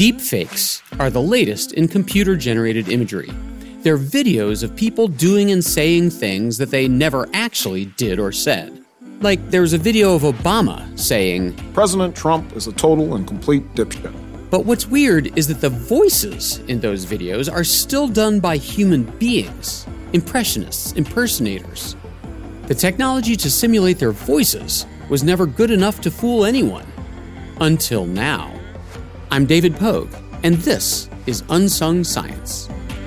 Deepfakes are the latest in computer-generated imagery. They're videos of people doing and saying things that they never actually did or said. Like, there's a video of Obama saying, "President Trump is a total and complete dipshit." But what's weird is that the voices in those videos are still done by human beings, impressionists, impersonators. The technology to simulate their voices was never good enough to fool anyone. Until now. I'm David Pogue, and this is Unsung Science.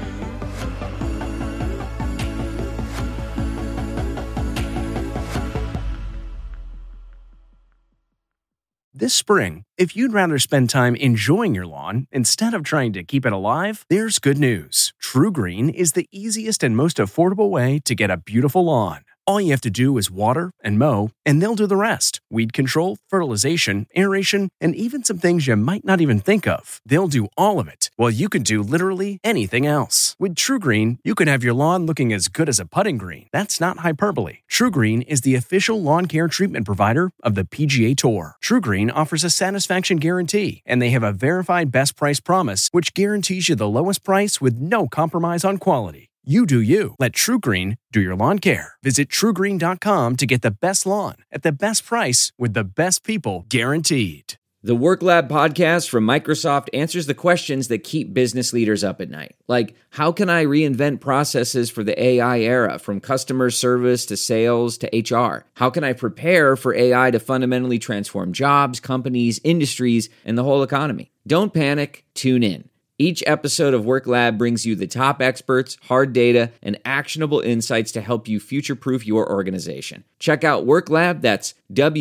This spring, if you'd rather spend time enjoying your lawn instead of trying to keep it alive, there's good news. TruGreen is the easiest and most affordable way to get a beautiful lawn. All you have to do is water and mow, and they'll do the rest. Weed control, fertilization, aeration, and even some things you might not even think of. They'll do all of it, while you can do literally anything else. With TruGreen, you can have your lawn looking as good as a putting green. That's not hyperbole. TruGreen is the official lawn care treatment provider of the PGA Tour. TruGreen offers a satisfaction guarantee, and they have a verified best price promise, which guarantees you the lowest price with no compromise on quality. You do you. Let TruGreen do your lawn care. Visit TruGreen.com to get the best lawn at the best price with the best people guaranteed. The WorkLab podcast from Microsoft answers the questions that keep business leaders up at night. Like, how can I reinvent processes for the AI era, from customer service to sales to HR? How can I prepare for AI to fundamentally transform jobs, companies, industries, and the whole economy? Don't panic. Tune in. Each episode of WorkLab brings you the top experts, hard data, and actionable insights to help you future-proof your organization. Check out WorkLab, that's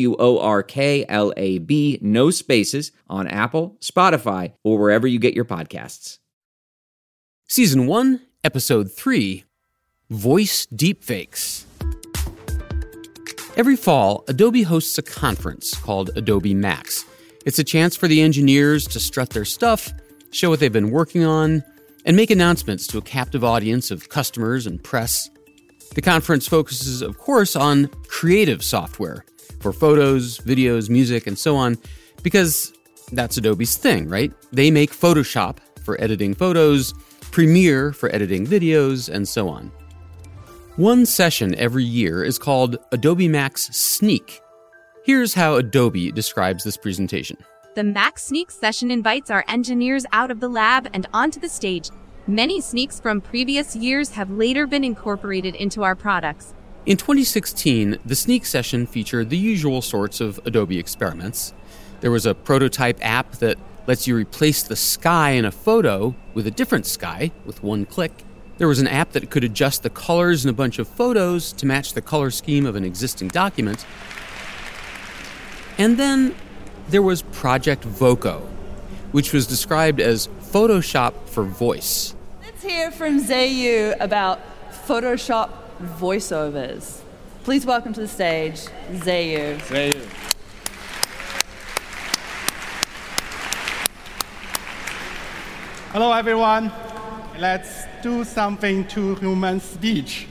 WorkLab, no spaces, on Apple, Spotify, or wherever you get your podcasts. Season 1, Episode 3, Voice Deepfakes. Every fall, Adobe hosts a conference called Adobe Max. It's a chance for the engineers to strut their stuff, show what they've been working on, and make announcements to a captive audience of customers and press. The conference focuses, of course, on creative software for photos, videos, music, and so on, because that's Adobe's thing, right? They make Photoshop for editing photos, Premiere for editing videos, and so on. One session every year is called Adobe Max Sneak. Here's how Adobe describes this presentation. The Max Sneak session invites our engineers out of the lab and onto the stage. Many sneaks from previous years have later been incorporated into our products. In 2016, the Sneak session featured the usual sorts of Adobe experiments. There was a prototype app that lets you replace the sky in a photo with a different sky with one click. There was an app that could adjust the colors in a bunch of photos to match the color scheme of an existing document. And then there was Project Voco, which was described as Photoshop for voice. Let's hear from Zayu about Photoshop voiceovers. Please welcome to the stage, Zayu. Zayu. Hello, everyone. Let's do something to human speech.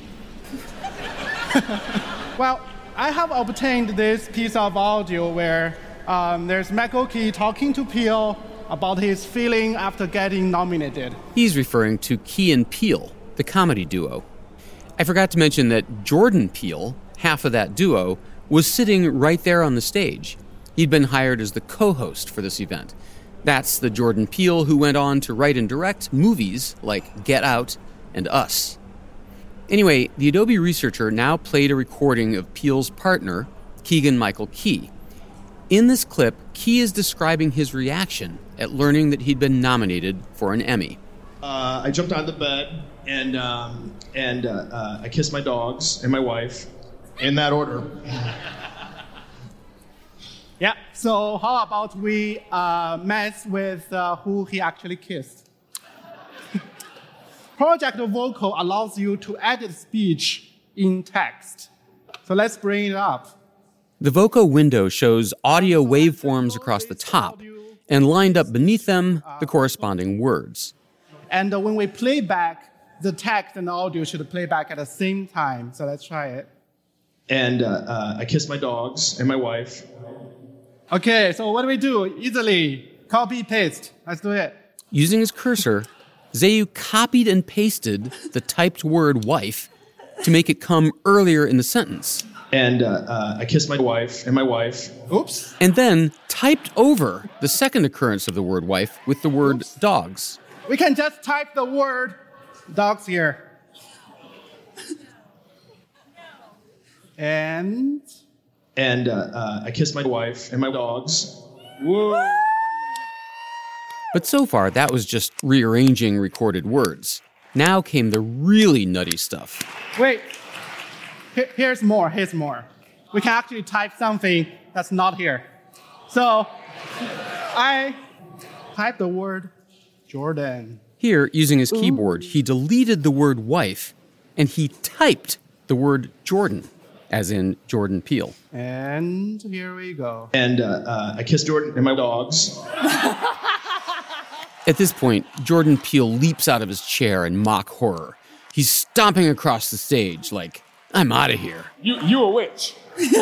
Well, I have obtained this piece of audio where there's McOkey talking to Peele about his feeling after getting nominated. He's referring to Key and Peele, the comedy duo. I forgot to mention that Jordan Peele, half of that duo, was sitting right there on the stage. He'd been hired as the co-host for this event. That's the Jordan Peele who went on to write and direct movies like Get Out and Us. Anyway, the Adobe researcher now played a recording of Peele's partner, Keegan-Michael Key. In this clip, Key is describing his reaction at learning that he'd been nominated for an Emmy. I jumped out of the bed and I kissed my dogs and my wife, in that order. Yeah, so how about we mess with who he actually kissed? Project Vocal allows you to edit speech in text. So let's bring it up. The Voco window shows audio waveforms across the top, and lined up beneath them, the corresponding words. And when we play back, the text and the audio should play back at the same time. So let's try it. And I kissed my dogs and my wife. Okay, so what do we do? Easily. Copy, paste. Let's do it. Using his cursor, Zayu copied and pasted the typed word wife to make it come earlier in the sentence. And I kissed my wife and my wife. Oops. And then typed over the second occurrence of the word wife with the word dogs. We can just type the word dogs here. And I kissed my wife and my dogs. whoa. But so far, that was just rearranging recorded words. Now came the really nutty stuff. Wait. Here's more. We can actually type something that's not here. So I typed the word Jordan. Here, using his keyboard, he deleted the word wife, and he typed the word Jordan, as in Jordan Peele. And here we go. And I kissed Jordan and my dogs. At this point, Jordan Peele leaps out of his chair in mock horror. He's stomping across the stage like, I'm out of here. You a witch.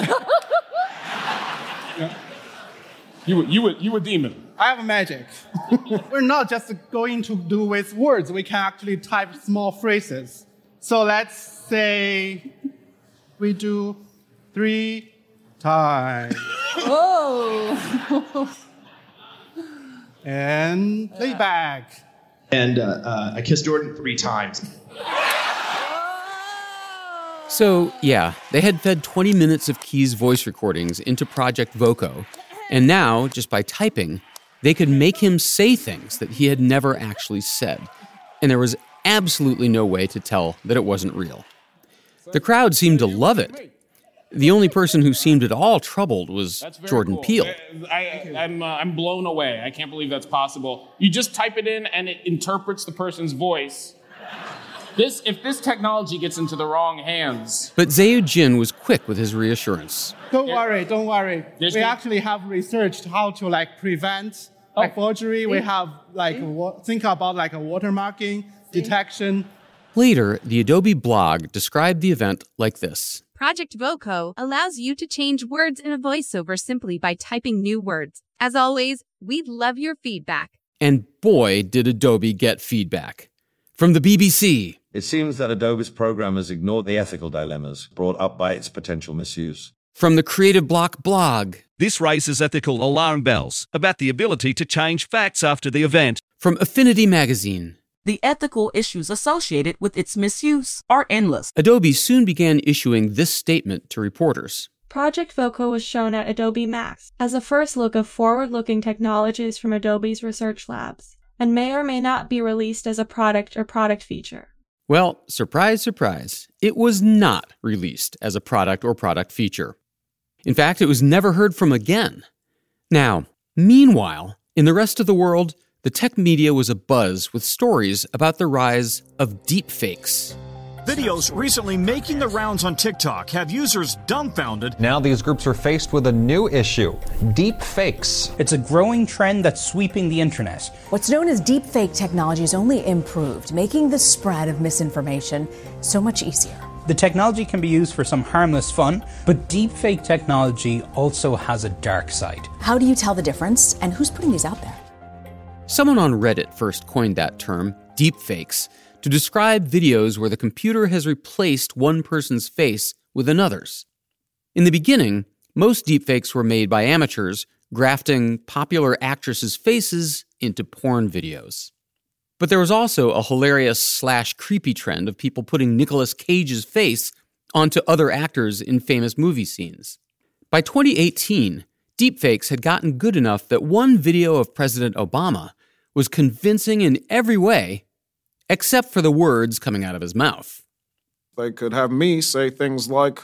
You a demon. I have a magic. We're not just going to do with words. We can actually type small phrases. So let's say we do 3 times. Whoa. And lay back. And I kissed Jordan 3 times. So, yeah, they had fed 20 minutes of Key's voice recordings into Project Voco, and now, just by typing, they could make him say things that he had never actually said. And there was absolutely no way to tell that it wasn't real. The crowd seemed to love it. The only person who seemed at all troubled was Jordan Peele. I'm blown away. I can't believe that's possible. You just type it in and it interprets the person's voice. If this technology gets into the wrong hands. But Zayu Jin was quick with his reassurance. Don't worry. We actually have researched how to prevent forgery. We have think about a watermarking, detection. Later, the Adobe blog described the event like this. Project Voco allows you to change words in a voiceover simply by typing new words. As always, we'd love your feedback. And boy, did Adobe get feedback. From the BBC. It seems that Adobe's programmers ignored the ethical dilemmas brought up by its potential misuse. From the Creative Block blog. This raises ethical alarm bells about the ability to change facts after the event. From Affinity Magazine. The ethical issues associated with its misuse are endless. Adobe soon began issuing this statement to reporters. Project Voco was shown at Adobe Max as a first look of forward-looking technologies from Adobe's research labs, and may or may not be released as a product or product feature. Well, surprise, surprise, it was not released as a product or product feature. In fact, it was never heard from again. Now, meanwhile, in the rest of the world, the tech media was abuzz with stories about the rise of deepfakes. Videos recently making the rounds on TikTok have users dumbfounded. Now these groups are faced with a new issue, deep fakes. It's a growing trend that's sweeping the internet. What's known as deepfake technology has only improved, making the spread of misinformation so much easier. The technology can be used for some harmless fun, but deepfake technology also has a dark side. How do you tell the difference, and who's putting these out there? Someone on Reddit first coined that term, deepfakes, to describe videos where the computer has replaced one person's face with another's. In the beginning, most deepfakes were made by amateurs, grafting popular actresses' faces into porn videos. But there was also a hilarious/creepy trend of people putting Nicolas Cage's face onto other actors in famous movie scenes. By 2018, deepfakes had gotten good enough that one video of President Obama was convincing in every way, except for the words coming out of his mouth. They could have me say things like,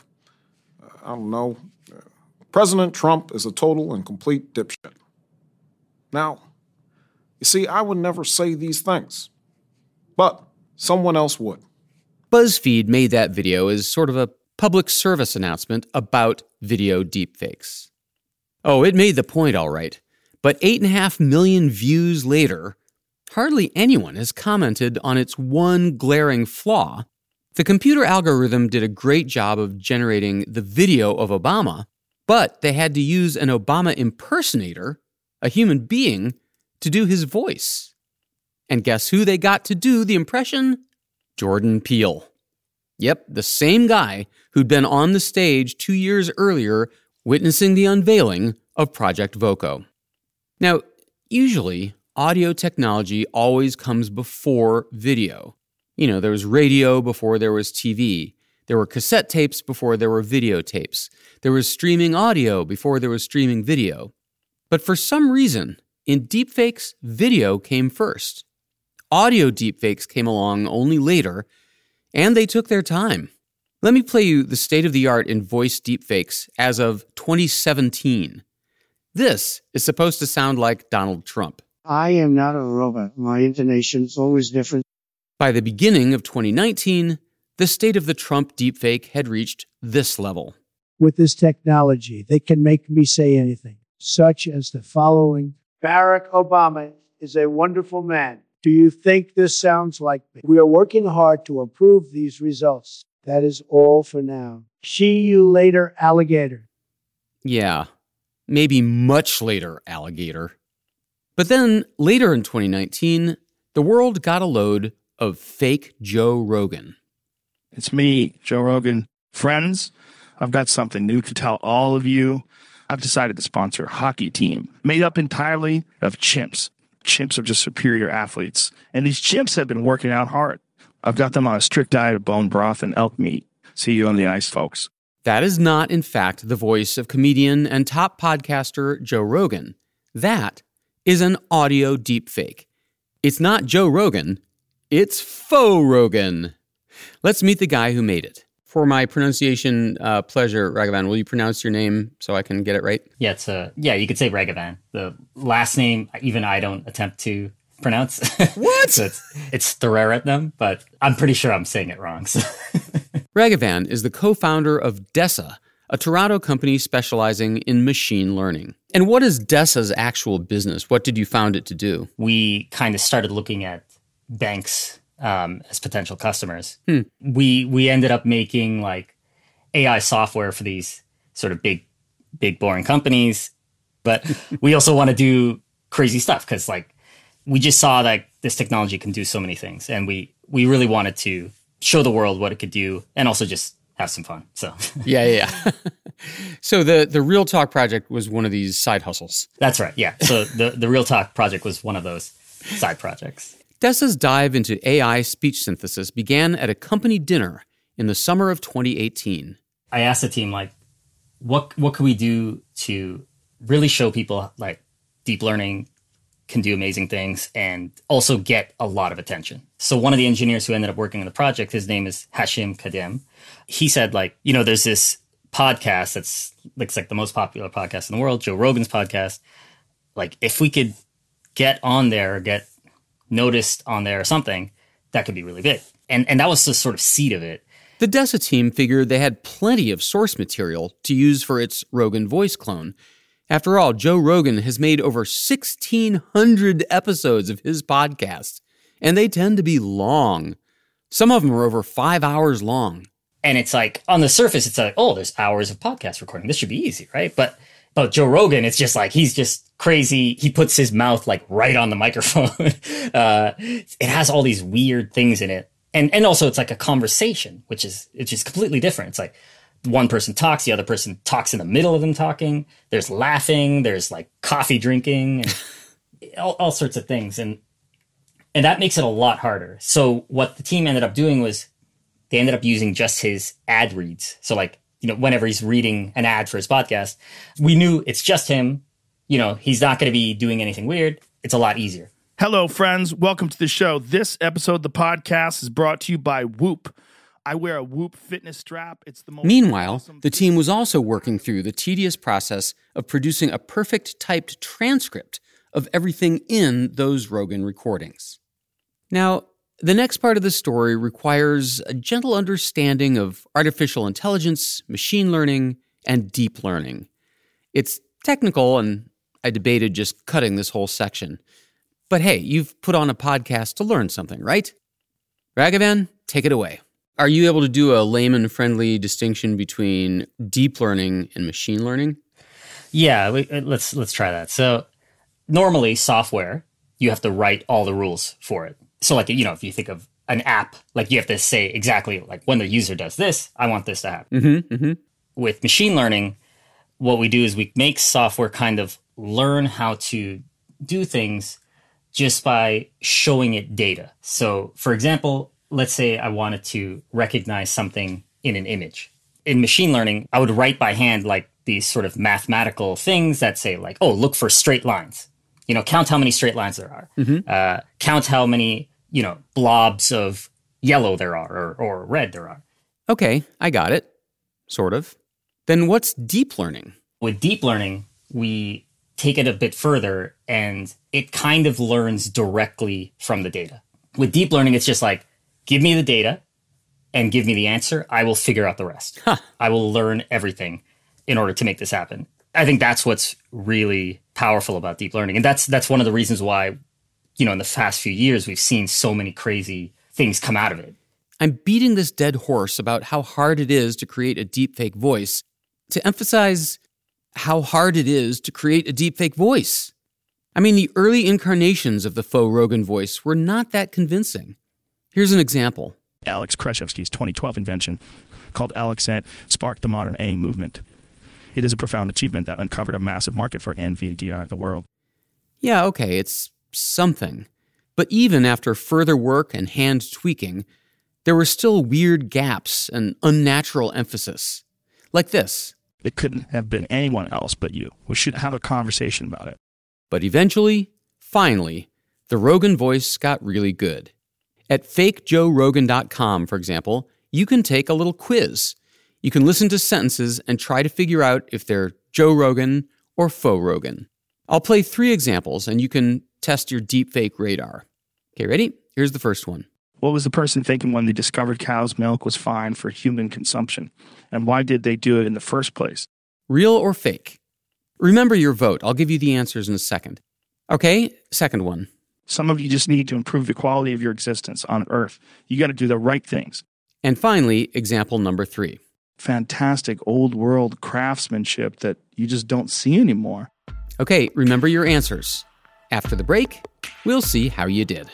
President Trump is a total and complete dipshit. Now, you see, I would never say these things, but someone else would. BuzzFeed made that video as sort of a public service announcement about video deepfakes. Oh, it made the point all right, but 8.5 million views later, hardly anyone has commented on its one glaring flaw. The computer algorithm did a great job of generating the video of Obama, but they had to use an Obama impersonator, a human being, to do his voice. And guess who they got to do the impression? Jordan Peele. Yep, the same guy who'd been on the stage 2 years earlier witnessing the unveiling of Project Voco. Now, usually, audio technology always comes before video. You know, there was radio before there was TV. There were cassette tapes before there were videotapes. There was streaming audio before there was streaming video. But for some reason, in deepfakes, video came first. Audio deepfakes came along only later, and they took their time. Let me play you the state-of-the-art in voice deepfakes as of 2017. This is supposed to sound like Donald Trump. I am not a robot. My intonation is always different. By the beginning of 2019, the state of the Trump deepfake had reached this level. With this technology, they can make me say anything, such as the following. Barack Obama is a wonderful man. Do you think this sounds like me? We are working hard to improve these results. That is all for now. See you later, alligator. Yeah, maybe much later, alligator. But then, later in 2019, the world got a load of fake Joe Rogan. It's me, Joe Rogan. Friends, I've got something new to tell all of you. I've decided to sponsor a hockey team made up entirely of chimps. Chimps are just superior athletes. And these chimps have been working out hard. I've got them on a strict diet of bone broth and elk meat. See you on the ice, folks. That is not, in fact, the voice of comedian and top podcaster Joe Rogan. That is an audio deepfake. It's not Joe Rogan, it's faux Rogan. Let's meet the guy who made it. For my pronunciation pleasure, Raghavan, will you pronounce your name so I can get it right? Yeah, you could say Raghavan. The last name, even I don't attempt to pronounce. What? So it's Theraretnam, but I'm pretty sure I'm saying it wrong. So. Raghavan is the co-founder of Dessa, a Toronto company specializing in machine learning. And what is Dessa's actual business? What did you found it to do? We kind of started looking at banks as potential customers. We ended up making like AI software for these sort of big boring companies, but we also want to do crazy stuff because like we just saw that this technology can do so many things, and we really wanted to show the world what it could do and also just have some fun. So yeah. So the Real Talk project was one of these side hustles. That's right. Yeah. So the Real Talk project was one of those side projects. Dessa's dive into AI speech synthesis began at a company dinner in the summer of 2018. I asked the team, like, what could we do to really show people, like, deep learning can do amazing things and also get a lot of attention. So one of the engineers who ended up working on the project, his name is Hashim Kadem. He said, like, there's this podcast that's looks like the most popular podcast in the world, Joe Rogan's podcast. Like, if we could get on there or get noticed on there or something, that could be really big. And that was the sort of seed of it. The Dessa team figured they had plenty of source material to use for its Rogan voice clone. After all, Joe Rogan has made over 1,600 episodes of his podcast, and they tend to be long. Some of them are over 5 hours long. And it's like, on the surface, it's like, oh, there's hours of podcast recording. This should be easy, right? But Joe Rogan, it's just like, he's just crazy. He puts his mouth like right on the microphone. It has all these weird things in it. And also it's like a conversation, which is completely different. It's like one person talks, the other person talks in the middle of them talking. There's laughing, there's like coffee drinking, and all sorts of things. And that makes it a lot harder. So what the team ended up doing was they ended up using just his ad reads. So like, whenever he's reading an ad for his podcast, we knew it's just him. He's not going to be doing anything weird. It's a lot easier. Hello, friends. Welcome to the show. This episode of the podcast is brought to you by Whoop. I wear a Whoop fitness strap. It's the most Meanwhile, awesome the team was also working through the tedious process of producing a perfect typed transcript of everything in those Rogan recordings. Now, the next part of the story requires a gentle understanding of artificial intelligence, machine learning, and deep learning. It's technical, and I debated just cutting this whole section. But hey, you've put on a podcast to learn something, right? Raghavan, take it away. Are you able to do a layman-friendly distinction between deep learning and machine learning? Yeah, let's try that. So normally software you have to write all the rules for it. So like, if you think of an app, like you have to say exactly like when the user does this, I want this to happen. With machine learning, what we do is we make software kind of learn how to do things just by showing it data. So for example, let's say I wanted to recognize something in an image. In machine learning, I would write by hand like these sort of mathematical things that say like, oh, look for straight lines. Count how many straight lines there are. Count how many, blobs of yellow there are or red there are. Okay, I got it. Sort of. Then what's deep learning? With deep learning, we take it a bit further and it kind of learns directly from the data. With deep learning, it's just like, give me the data and give me the answer. I will figure out the rest. I will learn everything in order to make this happen. I think that's what's really powerful about deep learning. And that's one of the reasons why, in the past few years, we've seen so many crazy things come out of it. I'm beating this dead horse about how hard it is to create a deepfake voice to emphasize how hard it is to create a deepfake voice. I mean, the early incarnations of the faux Rogan voice were not that convincing. Here's an example. Alex Krizhevsky's 2012 invention called AlexNet sparked the modern AI movement. It is a profound achievement that uncovered a massive market for NVIDIA in the world. Yeah, okay, it's something. But even after further work and hand tweaking, there were still weird gaps and unnatural emphasis. Like this. It couldn't have been anyone else but you. We should have a conversation about it. But eventually, finally, the Rogan voice got really good. At fakejoerogan.com, for example, you can take a little quiz. You can listen to sentences and try to figure out if they're Joe Rogan or faux Rogan. I'll play 3 examples and you can test your deepfake radar. Okay, ready? Here's the first one. What was the person thinking when they discovered cow's milk was fine for human consumption? And why did they do it in the first place? Real or fake? Remember your vote. I'll give you the answers in a second. Okay, second one. Some of you just need to improve the quality of your existence on Earth. You got to do the right things. And finally, example number 3. Fantastic old world craftsmanship that you just don't see anymore. Okay, remember your answers. After the break, we'll see how you did.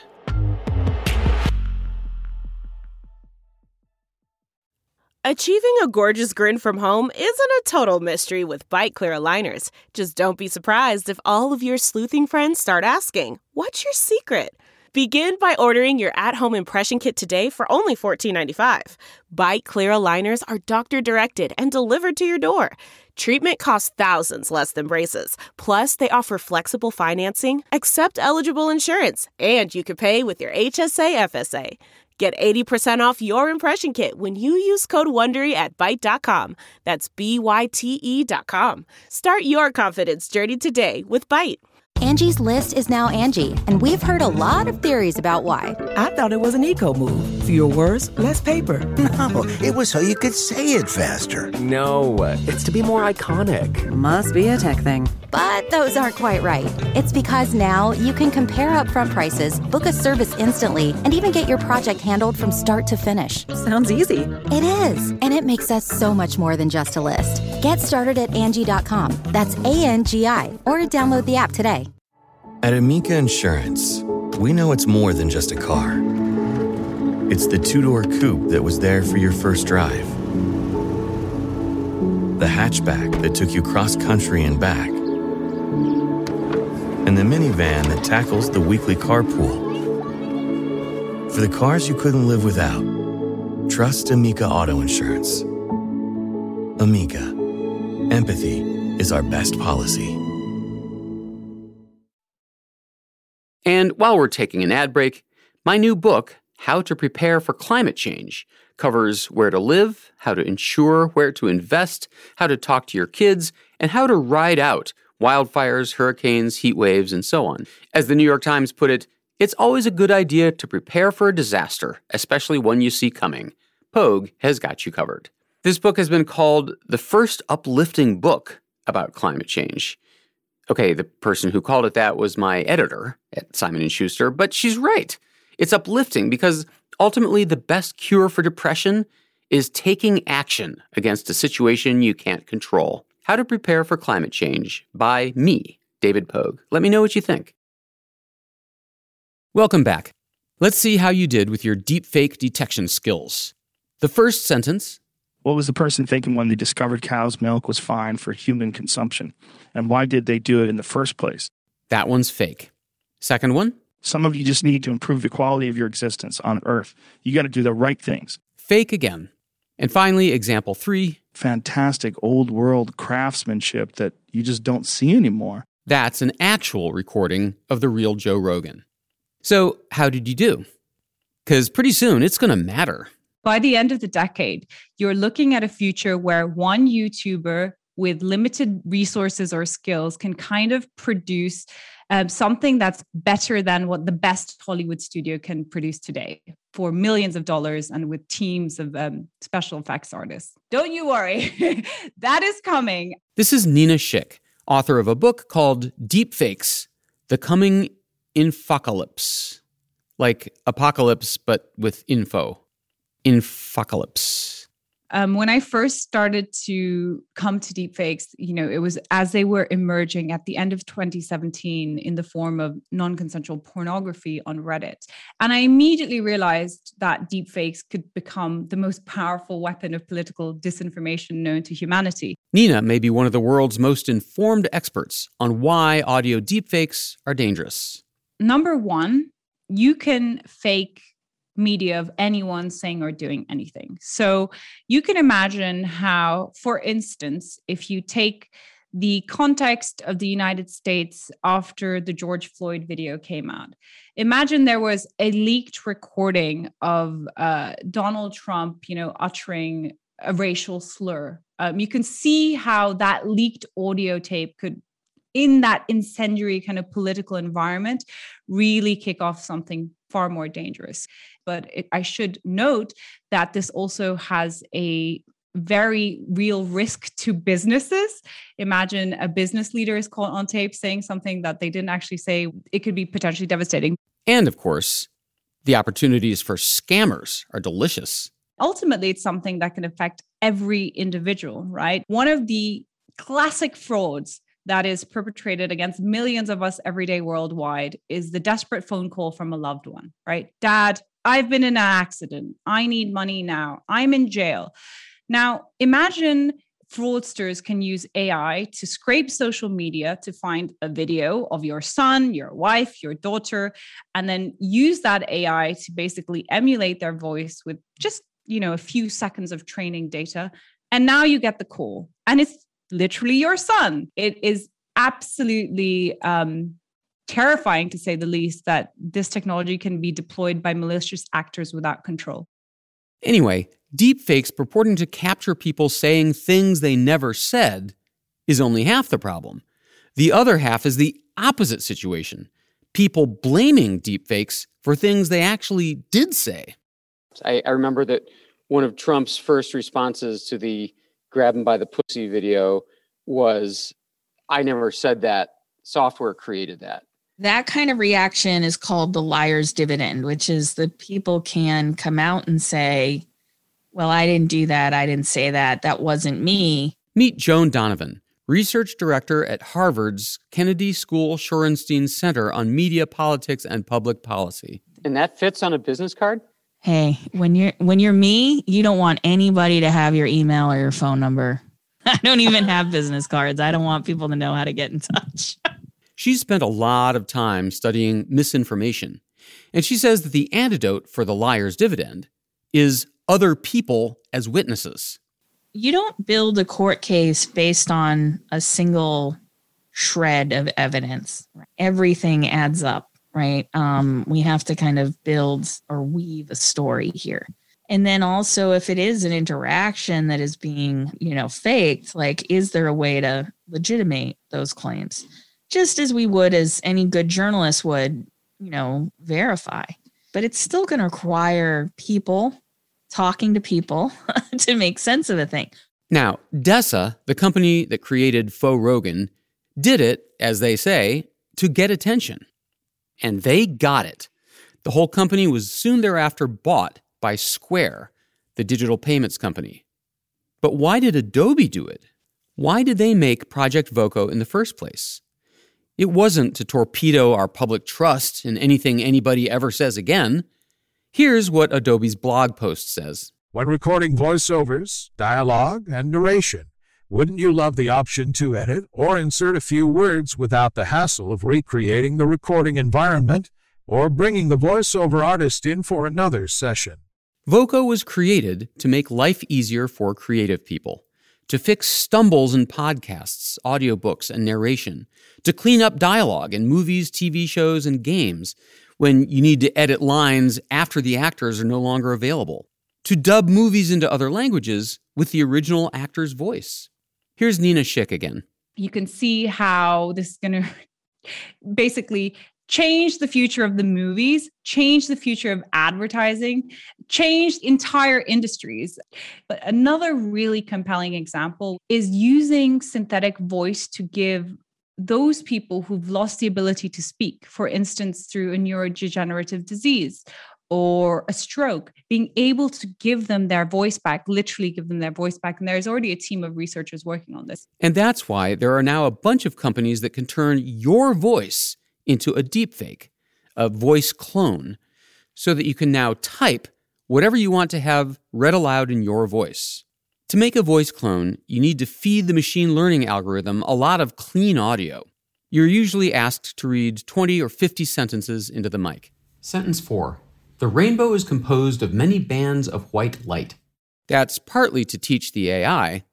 Achieving a gorgeous grin from home isn't a total mystery with Byte Clear aligners. Just don't be surprised if all of your sleuthing friends start asking, "What's your secret?" Begin by ordering your at-home impression kit today for only $14.95. Byte Clear aligners are doctor-directed and delivered to your door. Treatment costs thousands less than braces. Plus, they offer flexible financing, accept eligible insurance, and you can pay with your HSA FSA. Get 80% off your impression kit when you use code WONDERY at Byte.com. That's BYTE.com. Start your confidence journey today with Byte. Angie's List is now Angie, and we've heard a lot of theories about why. I thought it was an eco move. Fewer words, less paper. No, it was so you could say it faster. No, it's to be more iconic. Must be a tech thing. But those aren't quite right. It's because now you can compare upfront prices, book a service instantly, and even get your project handled from start to finish. Sounds easy. It is, and it makes us so much more than just a list. Get started at Angie.com. That's ANGI, or download the app today. At Amica Insurance, we know it's more than just a car. It's the 2-door coupe that was there for your first drive. The hatchback that took you cross-country and back. And the minivan that tackles the weekly carpool. For the cars you couldn't live without, trust Amica Auto Insurance. Amica. Empathy is our best policy. And while we're taking an ad break, my new book, How to Prepare for Climate Change, covers where to live, how to insure, where to invest, how to talk to your kids, and how to ride out wildfires, hurricanes, heat waves, and so on. As the New York Times put it, it's always a good idea to prepare for a disaster, especially one you see coming. Pogue has got you covered. This book has been called the first uplifting book about climate change. Okay, the person who called it that was my editor at Simon & Schuster, but she's right. It's uplifting because ultimately the best cure for depression is taking action against a situation you can't control. How to Prepare for Climate Change by me, David Pogue. Let me know what you think. Welcome back. Let's see how you did with your deepfake detection skills. The first sentence. What was the person thinking when they discovered cow's milk was fine for human consumption? And why did they do it in the first place? That one's fake. Second one. Some of you just need to improve the quality of your existence on Earth. You got to do the right things. Fake again. And finally, example 3. Fantastic old world craftsmanship that you just don't see anymore. That's an actual recording of the real Joe Rogan. So how did you do? Because pretty soon it's going to matter. By the end of the decade, you're looking at a future where one YouTuber with limited resources or skills can kind of produce something that's better than what the best Hollywood studio can produce today for millions of dollars and with teams of special effects artists. Don't you worry. That is coming. This is Nina Schick, author of a book called Deepfakes, The Coming Infocalypse. Like apocalypse, but with info. Infocalypse. When I first started to come to deepfakes, it was as they were emerging at the end of 2017 in the form of non-consensual pornography on Reddit. And I immediately realized that deepfakes could become the most powerful weapon of political disinformation known to humanity. Nina may be one of the world's most informed experts on why audio deepfakes are dangerous. Number one, you can fake media of anyone saying or doing anything. So you can imagine how, for instance, if you take the context of the United States after the George Floyd video came out, imagine there was a leaked recording of Donald Trump, uttering a racial slur. You can see how that leaked audio tape could, in that incendiary kind of political environment, really kick off something far more dangerous. But I should note that this also has a very real risk to businesses. Imagine a business leader is caught on tape saying something that they didn't actually say. It could be potentially devastating. And of course, the opportunities for scammers are delicious. Ultimately, it's something that can affect every individual, right? One of the classic frauds that is perpetrated against millions of us every day worldwide is the desperate phone call from a loved one, right? Dad, I've been in an accident. I need money now. I'm in jail. Now, imagine fraudsters can use AI to scrape social media to find a video of your son, your wife, your daughter, and then use that AI to basically emulate their voice with just, a few seconds of training data. And now you get the call. And it's literally your son. It is absolutely terrifying, to say the least, that this technology can be deployed by malicious actors without control. Anyway, deepfakes purporting to capture people saying things they never said is only half the problem. The other half is the opposite situation. People blaming deepfakes for things they actually did say. I remember that one of Trump's first responses to the grab him by the pussy video was, I never said that. Software created that. That kind of reaction is called the liar's dividend, which is the people can come out and say, well, I didn't do that. I didn't say that. That wasn't me. Meet Joan Donovan, research director at Harvard's Kennedy School Shorenstein Center on Media, Politics, and Public Policy. And that fits on a business card? Hey, when you're me, you don't want anybody to have your email or your phone number. I don't even have business cards. I don't want people to know how to get in touch. She's spent a lot of time studying misinformation, and she says that the antidote for the liar's dividend is other people as witnesses. You don't build a court case based on a single shred of evidence. Everything adds up, right? We have to kind of build or weave a story here. And then also, if it is an interaction that is being, faked, like, is there a way to legitimate those claims? Just as we would, as any good journalist would, verify. But it's still going to require people talking to people to make sense of a thing. Now, Dessa, the company that created Faux Rogan, did it, as they say, to get attention. And they got it. The whole company was soon thereafter bought by Square, the digital payments company. But why did Adobe do it? Why did they make Project Voco in the first place? It wasn't to torpedo our public trust in anything anybody ever says again. Here's what Adobe's blog post says. When recording voiceovers, dialogue, and narration, wouldn't you love the option to edit or insert a few words without the hassle of recreating the recording environment or bringing the voiceover artist in for another session? Voco was created to make life easier for creative people, to fix stumbles in podcasts, audiobooks, and narration, to clean up dialogue in movies, TV shows, and games when you need to edit lines after the actors are no longer available, to dub movies into other languages with the original actor's voice. Here's Nina Schick again. You can see how this is going to basically change the future of the movies, change the future of advertising, change entire industries. But another really compelling example is using synthetic voice to give those people who've lost the ability to speak, for instance, through a neurodegenerative disease or a stroke, being able to give them their voice back, literally give them their voice back. And there's already a team of researchers working on this. And that's why there are now a bunch of companies that can turn your voice into a deepfake, a voice clone, so that you can now type whatever you want to have read aloud in your voice. To make a voice clone, you need to feed the machine learning algorithm a lot of clean audio. You're usually asked to read 20 or 50 sentences into the mic. Sentence 4. The rainbow is composed of many bands of white light. That's partly to teach the AI,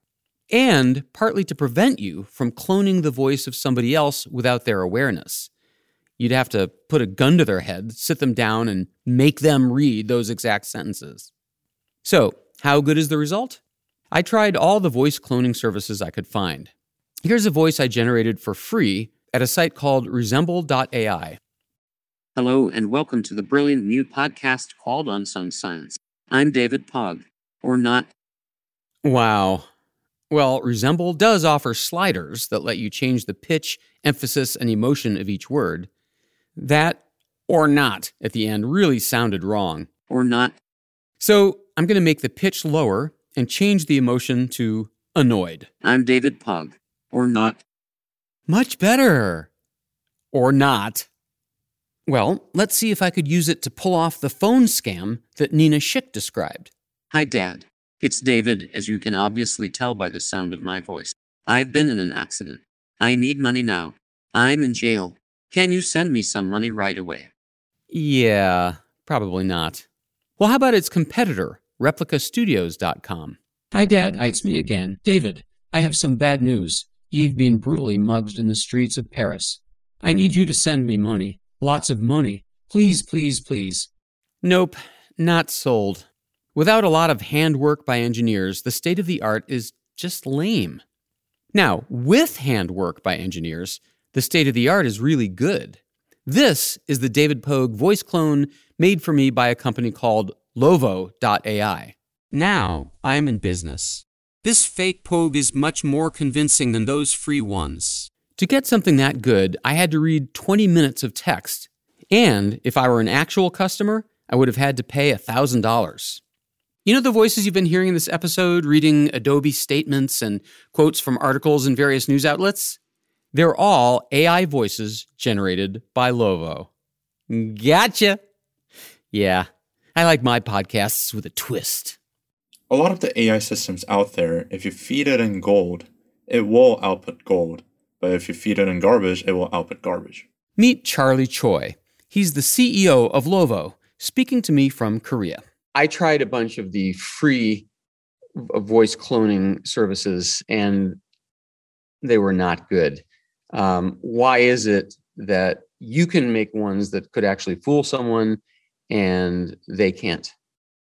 and partly to prevent you from cloning the voice of somebody else without their awareness. You'd have to put a gun to their head, sit them down, and make them read those exact sentences. So, how good is the result? I tried all the voice cloning services I could find. Here's a voice I generated for free at a site called Resemble.ai. Hello and welcome to the brilliant new podcast called Unsung Science. I'm David Pogg, or not. Wow. Well, Resemble does offer sliders that let you change the pitch, emphasis, and emotion of each word. That, or not, at the end really sounded wrong. Or not. So I'm going to make the pitch lower and change the emotion to annoyed. I'm David Pogg, or not. Much better. Or not. Well, let's see if I could use it to pull off the phone scam that Nina Schick described. Hi, Dad. It's David, as you can obviously tell by the sound of my voice. I've been in an accident. I need money now. I'm in jail. Can you send me some money right away? Yeah, probably not. Well, how about its competitor, ReplicaStudios.com? Hi, Dad. It's me again. David, I have some bad news. You've been brutally mugged in the streets of Paris. I need you to send me money. Lots of money. Please, please, please. Nope, not sold. Without a lot of handwork by engineers, the state of the art is just lame. Now, with handwork by engineers, the state of the art is really good. This is the David Pogue voice clone made for me by a company called Lovo.ai. Now, I'm in business. This fake Pogue is much more convincing than those free ones. To get something that good, I had to read 20 minutes of text. And if I were an actual customer, I would have had to pay $1,000. You know the voices you've been hearing in this episode, reading Adobe statements and quotes from articles in various news outlets? They're all AI voices generated by Lovo. Gotcha! Yeah, I like my podcasts with a twist. A lot of the AI systems out there, if you feed it in gold, it will output gold. But if you feed it in garbage, it will output garbage. Meet Charlie Choi. He's the CEO of Lovo, speaking to me from Korea. I tried a bunch of the free voice cloning services, and they were not good. Why is it that you can make ones that could actually fool someone and they can't?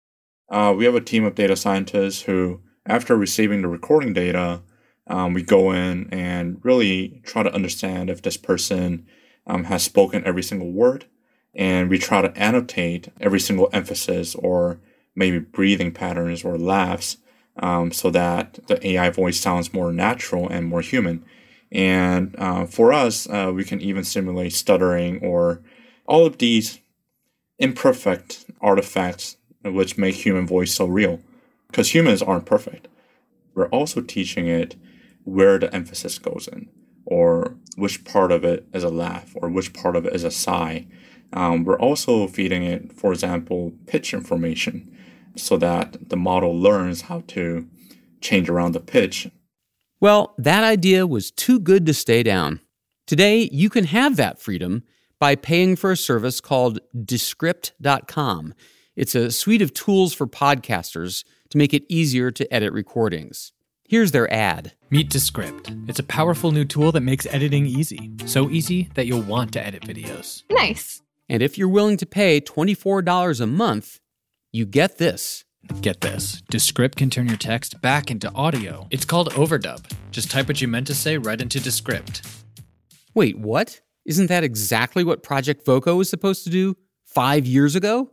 We have a team of data scientists who, after receiving the recording data, we go in and really try to understand if this person has spoken every single word. And we try to annotate every single emphasis or maybe breathing patterns or laughs so that the AI voice sounds more natural and more human. And for us, we can even simulate stuttering or all of these imperfect artifacts which make human voice so real. Because humans aren't perfect. We're also teaching it where the emphasis goes in, or which part of it is a laugh or which part of it is a sigh. We're also feeding it, for example, pitch information so that the model learns how to change around the pitch. Well, that idea was too good to stay down. Today, you can have that freedom by paying for a service called Descript.com. It's a suite of tools for podcasters to make it easier to edit recordings. Here's their ad. Meet Descript. It's a powerful new tool that makes editing easy. So easy that you'll want to edit videos. Nice. And if you're willing to pay $24 a month, you get this. Get this. Descript can turn your text back into audio. It's called Overdub. Just type what you meant to say right into Descript. Wait, what? Isn't that exactly what Project Voco was supposed to do 5 years ago?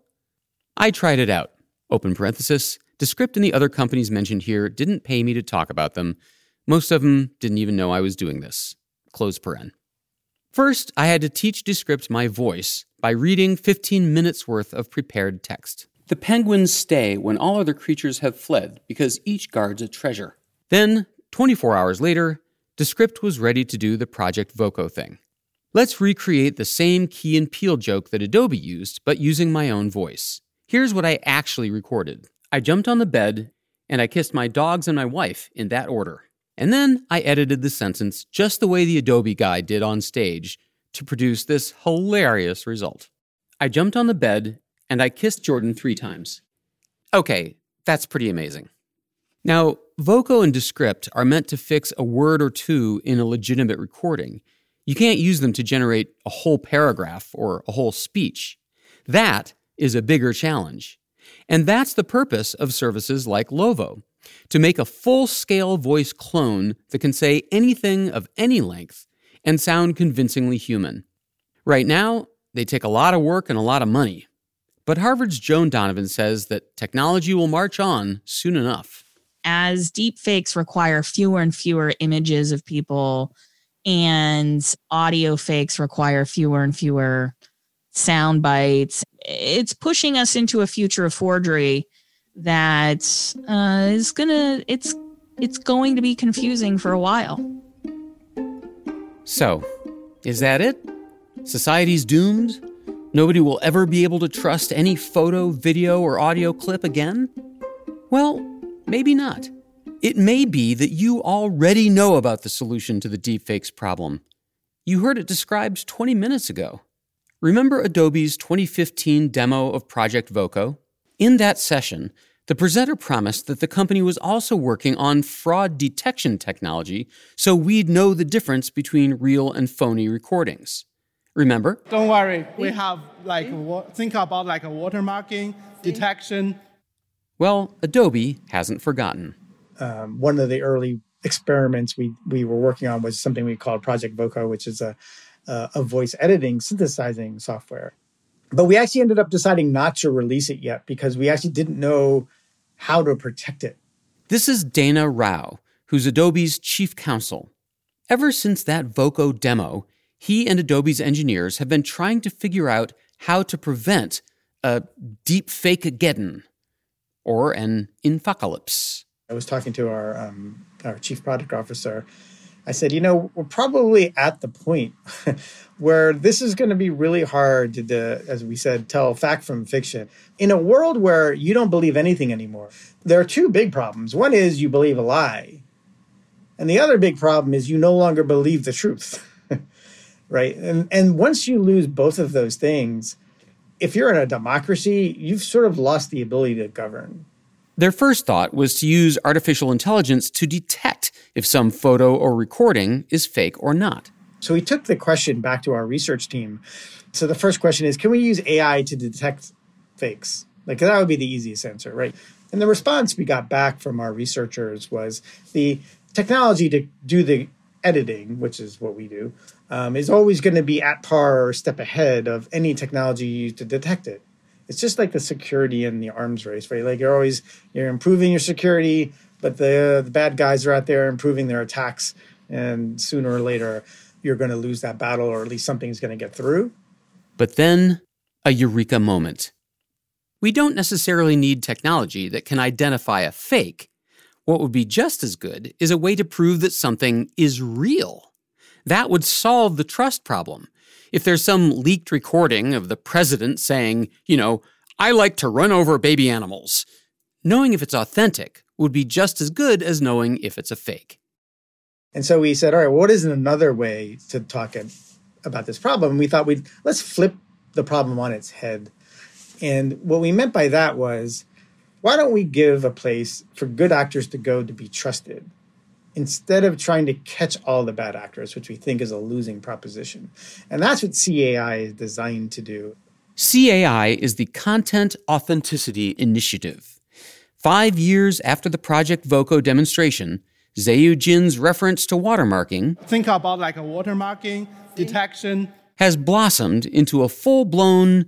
I tried it out. Open parenthesis. Descript and the other companies mentioned here didn't pay me to talk about them. Most of them didn't even know I was doing this. Close paren. First, I had to teach Descript my voice by reading 15 minutes worth of prepared text. The penguins stay when all other creatures have fled because each guards a treasure. Then, 24 hours later, Descript was ready to do the Project Voco thing. Let's recreate the same Key and Peele joke that Adobe used, but using my own voice. Here's what I actually recorded. I jumped on the bed, and I kissed my dogs and my wife in that order. And then I edited the sentence just the way the Adobe guy did on stage to produce this hilarious result. I jumped on the bed, and I kissed Jordan 3 times. Okay, that's pretty amazing. Now, Voco and Descript are meant to fix a word or two in a legitimate recording. You can't use them to generate a whole paragraph or a whole speech. That is a bigger challenge. And that's the purpose of services like Lovo, to make a full-scale voice clone that can say anything of any length and sound convincingly human. Right now, they take a lot of work and a lot of money. But Harvard's Joan Donovan says that technology will march on soon enough. As deepfakes require fewer and fewer images of people and audio fakes require fewer and fewer sound bites, it's pushing us into a future of forgery that is going to be confusing for a while. So, is that it? Society's doomed? Nobody will ever be able to trust any photo, video, or audio clip again? Well, maybe not. It may be that you already know about the solution to the deepfakes problem. You heard it described 20 minutes ago. Remember Adobe's 2015 demo of Project Voco? In that session, the presenter promised that the company was also working on fraud detection technology so we'd know the difference between real and phony recordings. Remember? Don't worry, we have think about a watermarking detection. Well, Adobe hasn't forgotten. One of the early experiments we were working on was something we called Project Voco, which is a voice editing synthesizing software. But we actually ended up deciding not to release it yet because we actually didn't know how to protect it. This is Dana Rao, who's Adobe's chief counsel. Ever since that Voco demo, he and Adobe's engineers have been trying to figure out how to prevent a deepfake-ageddon, or an infocalypse. I was talking to our chief product officer. I said, we're probably at the point where this is going to be really hard to, as we said, tell fact from fiction. In a world where you don't believe anything anymore, there are two big problems. One is you believe a lie. And the other big problem is you no longer believe the truth, right? And once you lose both of those things, if you're in a democracy, you've sort of lost the ability to govern. Their first thought was to use artificial intelligence to detect if some photo or recording is fake or not. So we took the question back to our research team. So the first question is, can we use AI to detect fakes? That would be the easiest answer, right? And the response we got back from our researchers was the technology to do the editing, which is what we do, is always going to be at par or a step ahead of any technology used to detect it. It's just like the security in the arms race, right? You're improving your security, but the bad guys are out there improving their attacks, and sooner or later, you're going to lose that battle, or at least something's going to get through. But then, a eureka moment. We don't necessarily need technology that can identify a fake. What would be just as good is a way to prove that something is real. That would solve the trust problem. If there's some leaked recording of the president saying, I like to run over baby animals, knowing if it's authentic would be just as good as knowing if it's a fake. And so we said, all right, what is another way to talk about this problem? And we thought let's flip the problem on its head. And what we meant by that was, why don't we give a place for good actors to go to be trusted, instead of trying to catch all the bad actors, which we think is a losing proposition. And that's what CAI is designed to do. CAI is the Content Authenticity Initiative. 5 years after the Project Voco demonstration, Zhou Jin's reference to watermarking, think about like a watermarking, detection, has blossomed into a full-blown,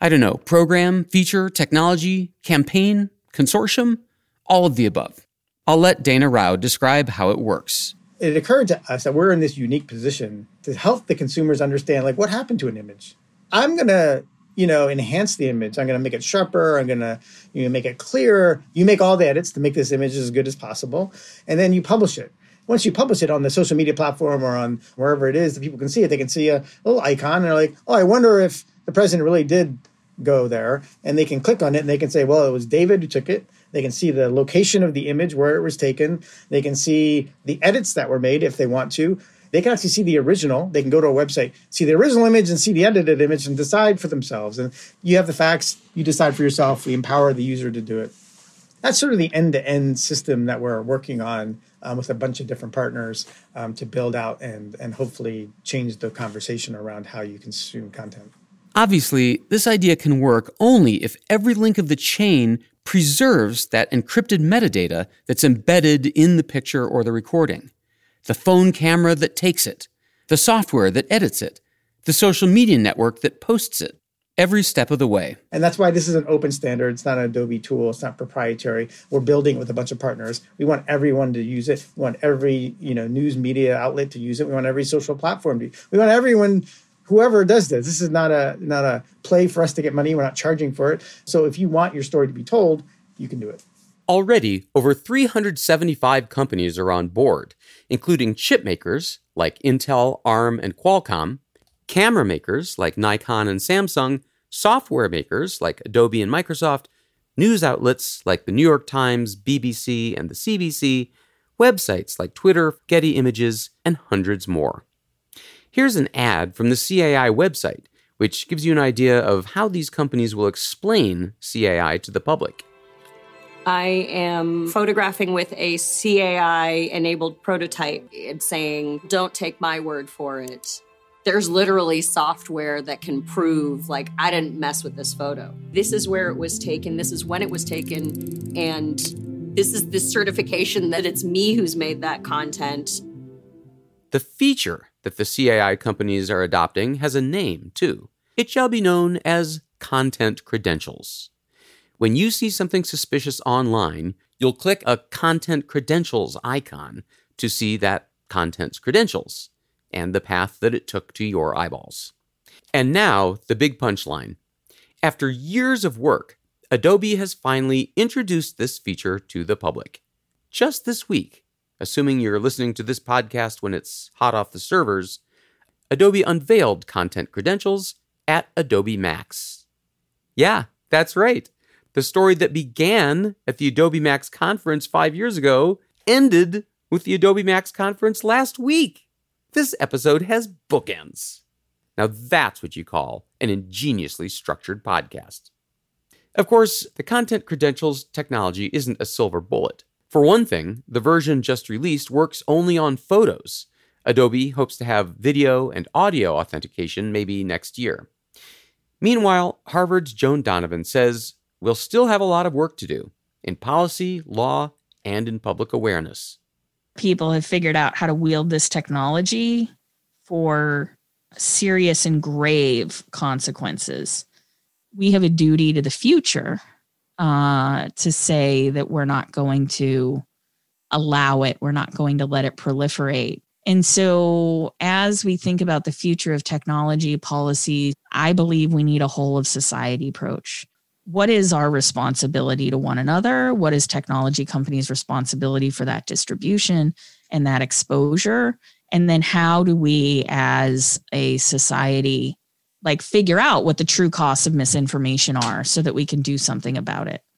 program, feature, technology, campaign, consortium, all of the above. I'll let Dana Rao describe how it works. It occurred to us that we're in this unique position to help the consumers understand, what happened to an image. I'm going to, enhance the image. I'm going to make it sharper. I'm going to make it clearer. You make all the edits to make this image as good as possible. And then you publish it. Once you publish it on the social media platform or on wherever it is that people can see it, they can see a little icon and they're like, I wonder if the president really did go there. And they can click on it and they can say, well, it was David who took it. They can see the location of the image, where it was taken. They can see the edits that were made if they want to. They can actually see the original. They can go to a website, see the original image and see the edited image and decide for themselves. And you have the facts. You decide for yourself. We empower the user to do it. That's sort of the end-to-end system that we're working on with a bunch of different partners to build out and hopefully change the conversation around how you consume content. Obviously, this idea can work only if every link of the chain preserves that encrypted metadata that's embedded in the picture or the recording. The phone camera that takes it, the software that edits it, the social media network that posts it, every step of the way. And that's why this is an open standard. It's not an Adobe tool. It's not proprietary. We're building it with a bunch of partners. We want everyone to use it. We want every news media outlet to use it. We want every social platform to. We want everyone. Whoever does this, this is not a play for us to get money. We're not charging for it. So if you want your story to be told, you can do it. Already, over 375 companies are on board, including chip makers like Intel, ARM, and Qualcomm, camera makers like Nikon and Samsung, software makers like Adobe and Microsoft, news outlets like the New York Times, BBC, and the CBC, websites like Twitter, Getty Images, and hundreds more. Here's an ad from the CAI website, which gives you an idea of how these companies will explain CAI to the public. I am photographing with a CAI-enabled prototype. It's saying, don't take my word for it. There's literally software that can prove, I didn't mess with this photo. This is where it was taken. This is when it was taken. And this is the certification that it's me who's made that content. The feature that the CAI companies are adopting has a name, too. It shall be known as Content Credentials. When you see something suspicious online, you'll click a Content Credentials icon to see that content's credentials and the path that it took to your eyeballs. And now, the big punchline. After years of work, Adobe has finally introduced this feature to the public. Just this week, assuming you're listening to this podcast when it's hot off the servers, Adobe unveiled Content Credentials at Adobe Max. Yeah, that's right. The story that began at the Adobe Max conference 5 years ago ended with the Adobe Max conference last week. This episode has bookends. Now that's what you call an ingeniously structured podcast. Of course, the Content Credentials technology isn't a silver bullet. For one thing, the version just released works only on photos. Adobe hopes to have video and audio authentication maybe next year. Meanwhile, Harvard's Joan Donovan says we'll still have a lot of work to do in policy, law, and in public awareness. People have figured out how to wield this technology for serious and grave consequences. We have a duty to the future to say that we're not going to allow it. We're not going to let it proliferate. And so as we think about the future of technology policy, I believe we need a whole of society approach. What is our responsibility to one another? What is technology companies' responsibility for that distribution and that exposure? And then how do we as a society like figure out what the true costs of misinformation are so that we can do something about it?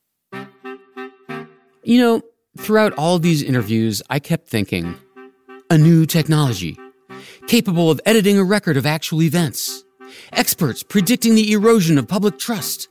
You know, throughout all these interviews, I kept thinking, a new technology, capable of editing a record of actual events, experts predicting the erosion of public trust.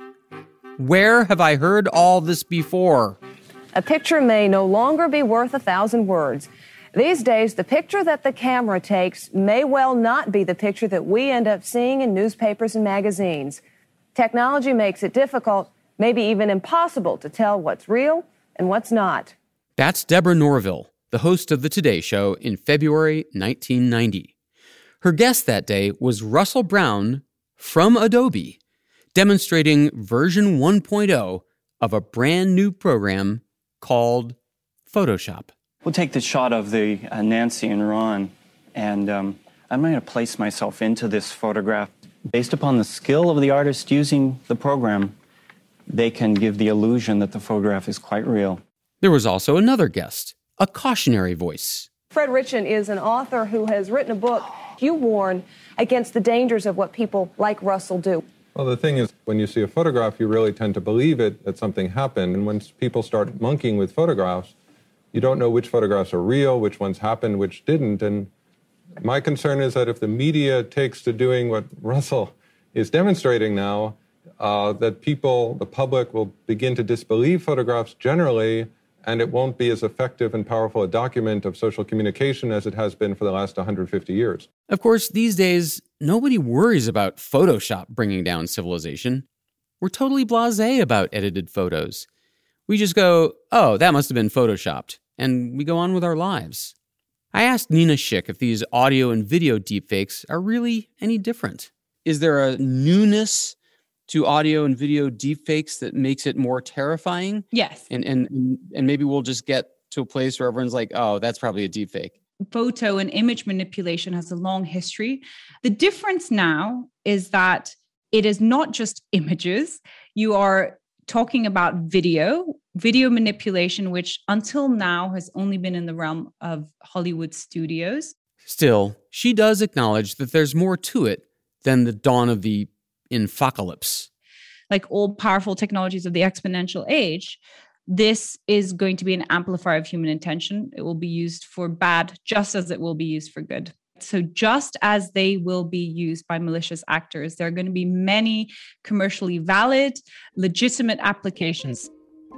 Where have I heard all this before? A picture may no longer be worth 1,000 words. These days, the picture that the camera takes may well not be the picture that we end up seeing in newspapers and magazines. Technology makes it difficult, maybe even impossible, to tell what's real and what's not. That's Deborah Norville, the host of The Today Show in February 1990. Her guest that day was Russell Brown from Adobe, demonstrating version 1.0 of a brand new program called Photoshop. We'll take the shot of the Nancy and Ron, and I'm going to place myself into this photograph. Based upon the skill of the artist using the program, they can give the illusion that the photograph is quite real. There was also another guest, a cautionary voice. Fred Richin is an author who has written a book. You warn against the dangers of what people like Russell do. Well, the thing is, when you see a photograph, you really tend to believe it, that something happened. And when people start monkeying with photographs, you don't know which photographs are real, which ones happened, which didn't. And my concern is that if the media takes to doing what Russell is demonstrating now, that people, the public, will begin to disbelieve photographs generally, and it won't be as effective and powerful a document of social communication as it has been for the last 150 years. Of course, these days, nobody worries about Photoshop bringing down civilization. We're totally blasé about edited photos. We just go, oh, that must have been Photoshopped, and we go on with our lives. I asked Nina Schick if these audio and video deepfakes are really any different. Is there a newness to audio and video deepfakes that makes it more terrifying? Yes. And maybe we'll just get to a place where everyone's like, oh, that's probably a deepfake. Photo and image manipulation has a long history. The difference now is that it is not just images. You are talking about video manipulation, which until now has only been in the realm of Hollywood studios. Still, she does acknowledge that there's more to it than the dawn of the infocalypse. Like all powerful technologies of the exponential age, this is going to be an amplifier of human intention. It will be used for bad, just as it will be used for good. So just as they will be used by malicious actors, there are going to be many commercially valid, legitimate applications.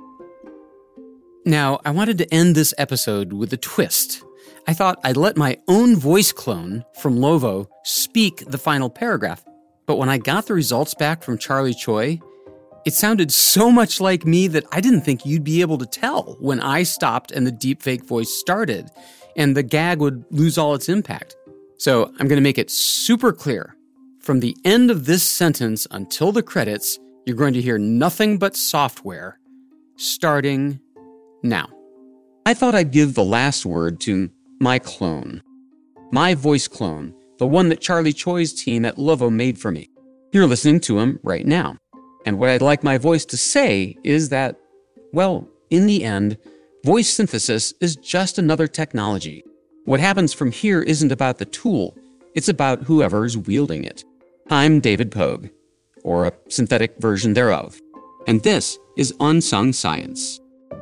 Now, I wanted to end this episode with a twist. I thought I'd let my own voice clone from Lovo speak the final paragraph. But when I got the results back from Charlie Choi, it sounded so much like me that I didn't think you'd be able to tell when I stopped and the deepfake voice started, and the gag would lose all its impact. So I'm going to make it super clear. From the end of this sentence until the credits, you're going to hear nothing but software, starting now. I thought I'd give the last word to my clone. My voice clone, the one that Charlie Choi's team at Lovo made for me. You're listening to him right now. And what I'd like my voice to say is that, well, in the end, voice synthesis is just another technology. What happens from here isn't about the tool, it's about whoever's wielding it. I'm David Pogue, or a synthetic version thereof, and this is Unsung Science.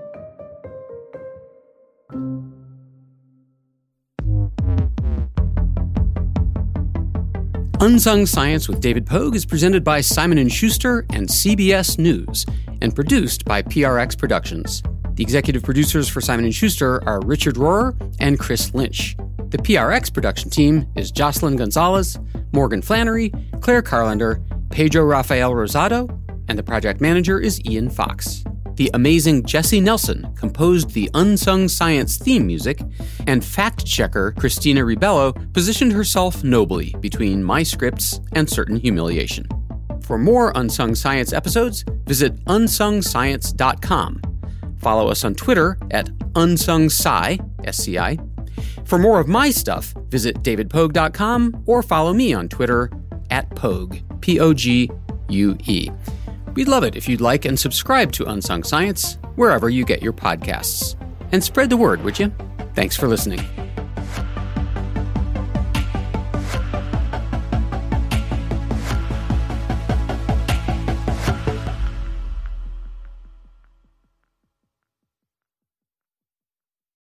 Unsung Science with David Pogue is presented by Simon & Schuster and CBS News and produced by PRX Productions. The executive producers for Simon & Schuster are Richard Rohrer and Chris Lynch. The PRX production team is Jocelyn Gonzalez, Morgan Flannery, Claire Carlender, Pedro Rafael Rosado, and the project manager is Ian Fox. The amazing Jesse Nelson composed the Unsung Science theme music, and fact-checker Christina Ribello positioned herself nobly between my scripts and certain humiliation. For more Unsung Science episodes, visit unsungscience.com. Follow us on Twitter at unsungsci, S-C-I. For more of my stuff, visit davidpogue.com or follow me on Twitter at Pogue, P-O-G-U-E. We'd love it if you'd like and subscribe to Unsung Science wherever you get your podcasts. And spread the word, would you? Thanks for listening.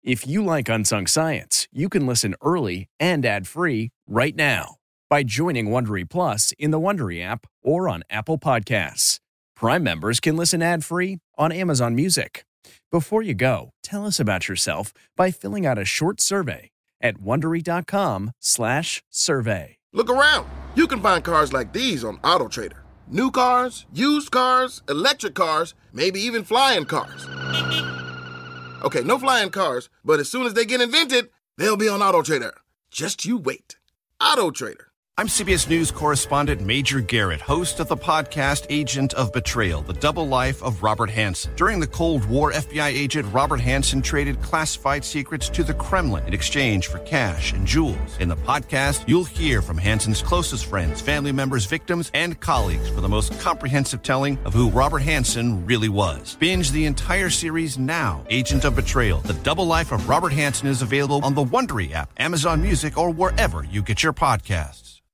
If you like Unsung Science, you can listen early and ad-free right now by joining Wondery Plus in the Wondery app or on Apple Podcasts. Prime members can listen ad-free on Amazon Music. Before you go, tell us about yourself by filling out a short survey at Wondery.com/survey. Look around. You can find cars like these on AutoTrader. New cars, used cars, electric cars, maybe even flying cars. Okay, no flying cars, but as soon as they get invented, they'll be on AutoTrader. Just you wait. AutoTrader. I'm CBS News correspondent Major Garrett, host of the podcast Agent of Betrayal, The Double Life of Robert Hanssen. During the Cold War, FBI agent Robert Hanssen traded classified secrets to the Kremlin in exchange for cash and jewels. In the podcast, you'll hear from Hanssen's closest friends, family members, victims, and colleagues for the most comprehensive telling of who Robert Hanssen really was. Binge the entire series now. Agent of Betrayal, The Double Life of Robert Hanssen is available on the Wondery app, Amazon Music, or wherever you get your podcasts.